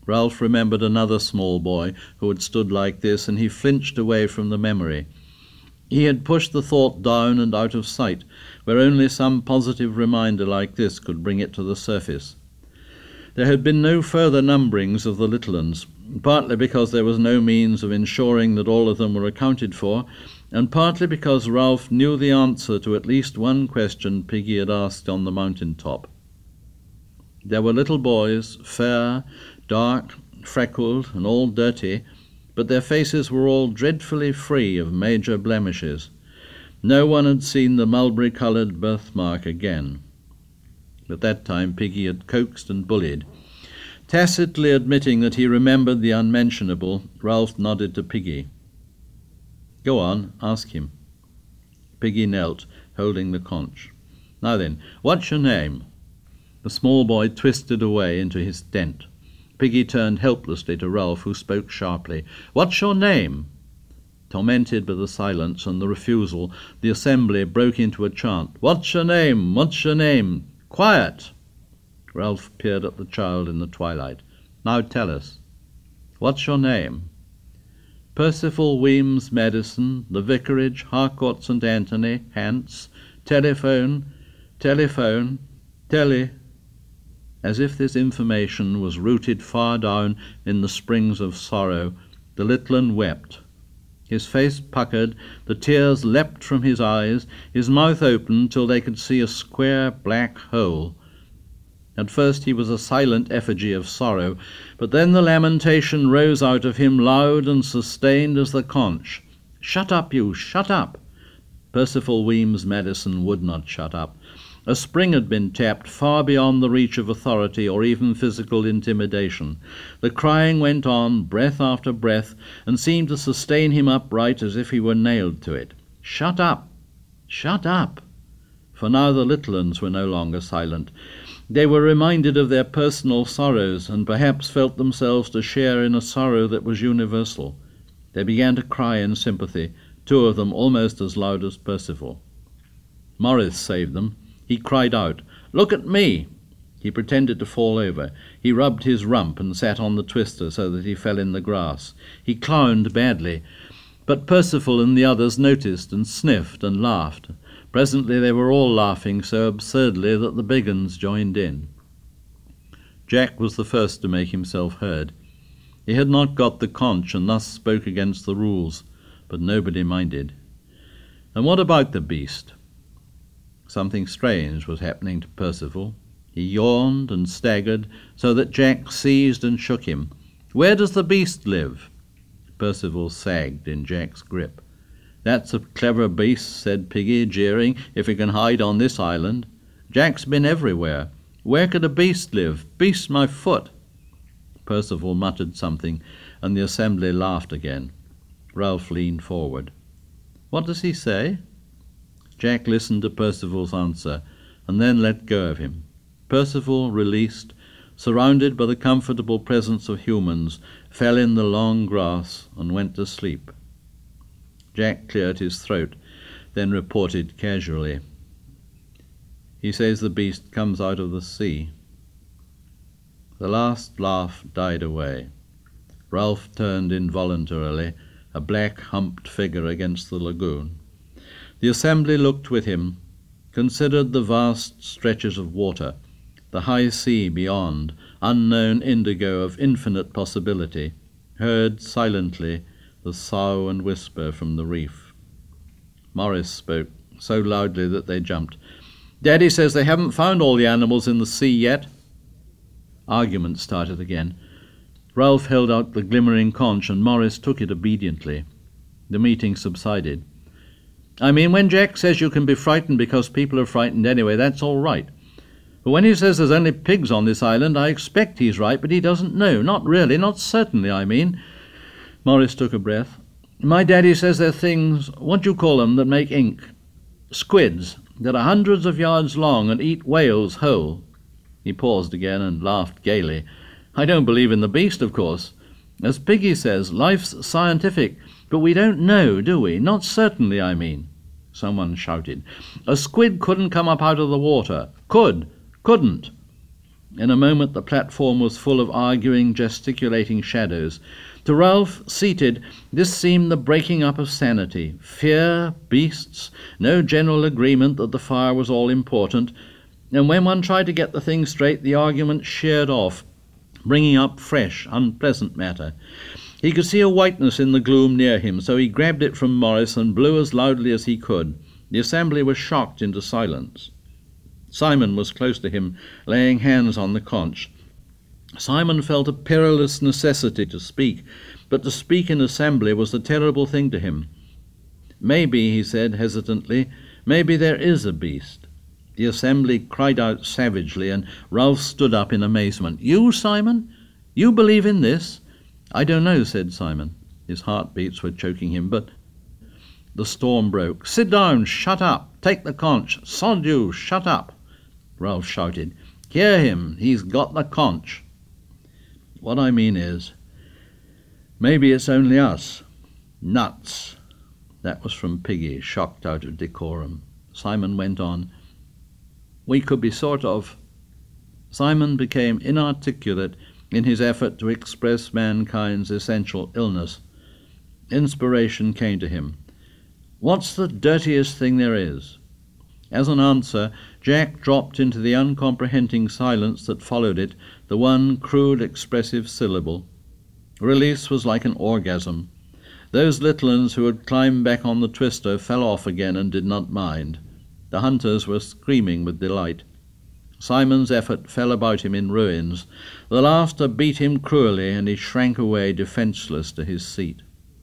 Ralph remembered another small boy who had stood like this, and he flinched away from the memory. He had pushed the thought down and out of sight, where only some positive reminder like this could bring it to the surface. There had been no further numberings of the little ones, partly because there was no means of ensuring that all of them were accounted for, and partly because Ralph knew the answer to at least one question Piggy had asked on the mountain top. There were little boys, fair, dark, freckled, and all dirty, but their faces were all dreadfully free of major blemishes. No one had seen the mulberry-coloured birthmark again. At that time Piggy had coaxed and bullied. Tacitly admitting that he remembered the unmentionable, Ralph nodded to Piggy. "Go on, ask him." Piggy knelt, holding the conch. "Now then, what's your name?" The small boy twisted away into his tent. Piggy turned helplessly to Ralph, who spoke sharply. "What's your name?" Tormented by the silence and the refusal, the assembly broke into a chant. "What's your name? What's your name?" "Quiet!" Ralph peered at the child in the twilight. "Now tell us. What's your name?" "Percival Weems Medicine, the Vicarage, Harcourt St. Anthony, Hants, telephone, As if this information was rooted far down in the springs of sorrow, the little un wept. His face puckered, the tears leapt from his eyes, his mouth opened till they could see a square black hole. At first he was a silent effigy of sorrow, but then the lamentation rose out of him loud and sustained as the conch. "Shut up, you, shut up!" Percival Weems Medicine would not shut up. A spring had been tapped far beyond the reach of authority or even physical intimidation. The crying went on, breath after breath, and seemed to sustain him upright as if he were nailed to it. "Shut up! Shut up!" For now the little ones were no longer silent. They were reminded of their personal sorrows, and perhaps felt themselves to share in a sorrow that was universal. They began to cry in sympathy, two of them almost as loud as Percival. Morris saved them. He cried out, "Look at me!" He pretended to fall over. He rubbed his rump and sat on the twister so that he fell in the grass. He clowned badly, but Percival and the others noticed and sniffed and laughed. Presently they were all laughing so absurdly that the big uns joined in. Jack was the first to make himself heard. He had not got the conch and thus spoke against the rules, but nobody minded. "And what about the beast?" Something strange was happening to Percival. He yawned and staggered, so that Jack seized and shook him. "Where does the beast live?" Percival sagged in Jack's grip. "That's a clever beast," said Piggy, jeering, "if he can hide on this island. Jack's been everywhere. Where could a beast live? Beast my foot!" Percival muttered something, and the assembly laughed again. Ralph leaned forward. "What does he say?" Jack listened to Percival's answer, and then let go of him. Percival, released, surrounded by the comfortable presence of humans, fell in the long grass and went to sleep. Jack cleared his throat, then reported casually, "He says the beast comes out of the sea." The last laugh died away. Ralph turned involuntarily, a black humped figure against the lagoon. The assembly looked with him, considered the vast stretches of water, the high sea beyond, unknown indigo of infinite possibility, heard silently the sough and whisper from the reef. Morris spoke, so loudly that they jumped. "Daddy says they haven't found all the animals in the sea yet." Argument started again. Ralph held out the glimmering conch, and Morris took it obediently. The meeting subsided. "I mean, when Jack says you can be frightened because people are frightened anyway, that's all right. But when he says there's only pigs on this island, I expect he's right, but he doesn't know. Not really, not certainly, I mean." Morris took a breath. "My daddy says they're things, what do you call them, that make ink? Squids, that are hundreds of yards long and eat whales whole." He paused again and laughed gaily. "I don't believe in the beast, of course. As Piggy says, life's scientific, but we don't know, do we? Not certainly, I mean." Someone shouted, "A squid couldn't come up out of the water." "Could. Couldn't." In a moment the platform was full of arguing, gesticulating shadows. To Ralph, seated, this seemed the breaking up of sanity. Fear, beasts, no general agreement that the fire was all important, and when one tried to get the thing straight, the argument sheared off, bringing up fresh, unpleasant matter. He could see a whiteness in the gloom near him, so he grabbed it from Morris and blew as loudly as he could. The assembly was shocked into silence. Simon was close to him, laying hands on the conch. Simon felt a perilous necessity to speak, but to speak in assembly was a terrible thing to him. "Maybe," he said hesitantly, "maybe there is a beast." The assembly cried out savagely, and Ralph stood up in amazement. "You, Simon? You believe in this?" "I don't know," said Simon. His heartbeats were choking him, but... The storm broke. "Sit down! Shut up! Take the conch! Sod you! Shut up!" Ralph shouted. "Hear him! He's got the conch!" "What I mean is, maybe it's only us." "Nuts!" That was from Piggy, shocked out of decorum. Simon went on. "We could be sort of..." Simon became inarticulate in his effort to express mankind's essential illness. Inspiration came to him. "What's the dirtiest thing there is?" As an answer, Jack dropped into the uncomprehending silence that followed it the one crude expressive syllable. Release was like an orgasm. Those little uns who had climbed back on the twister fell off again and did not mind. The hunters were screaming with delight. Simon's effort fell about him in ruins. The laughter beat him cruelly, and he shrank away defenceless to his seat.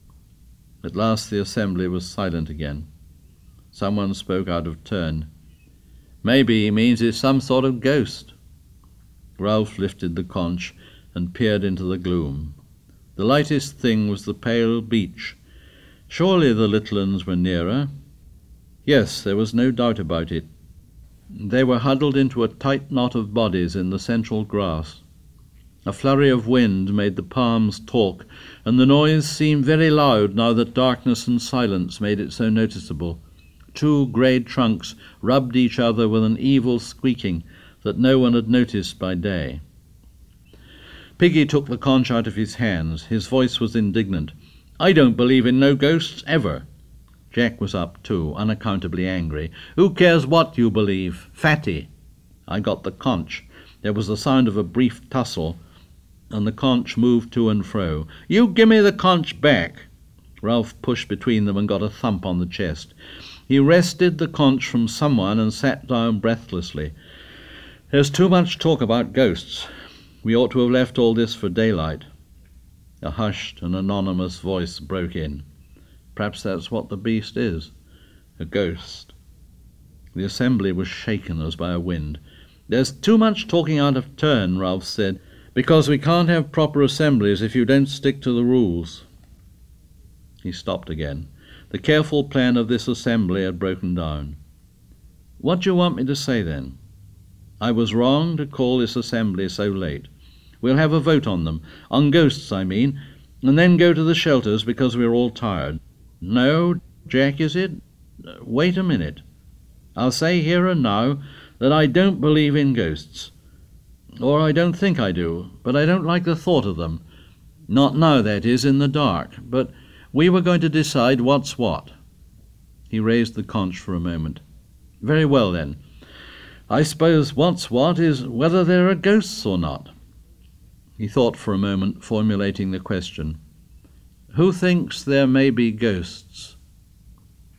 At last the assembly was silent again. Someone spoke out of turn. "Maybe he means it's some sort of ghost." Ralph lifted the conch and peered into the gloom. The lightest thing was the pale beach. Surely the little uns were nearer. Yes, there was no doubt about it. They were huddled into a tight knot of bodies in the central grass. A flurry of wind made the palms talk, and the noise seemed very loud now that darkness and silence made it so noticeable. Two grey trunks rubbed each other with an evil squeaking that no one had noticed by day. Piggy took the conch out of his hands. His voice was indignant. "I don't believe in no ghosts, ever." Jack was up too, unaccountably angry. "Who cares what you believe? Fatty." I got the conch. There was the sound of a brief tussle, and the conch moved to and fro. "You gimme the conch back." Ralph pushed between them and got a thump on the chest. He wrested the conch from someone and sat down breathlessly. "There's too much talk about ghosts. We ought to have left all this for daylight." A hushed and anonymous voice broke in. "Perhaps that's what the beast is, a ghost." The assembly was shaken as by a wind. "There's too much talking out of turn," Ralph said, "because we can't have proper assemblies if you don't stick to the rules." He stopped again. The careful plan of this assembly had broken down. "What do you want me to say, then?" "I was wrong to call this assembly so late. We'll have a vote on them, on ghosts, I mean, and then go to the shelters because we're all tired." "No, Jack, is it? Wait a minute. I'll say here and now that I don't believe in ghosts. Or I don't think I do, but I don't like the thought of them. Not now, that is, in the dark. But we were going to decide what's what." He raised the conch for a moment. "Very well, then. I suppose what's what is whether there are ghosts or not." He thought for a moment, formulating the question. "Who thinks there may be ghosts?"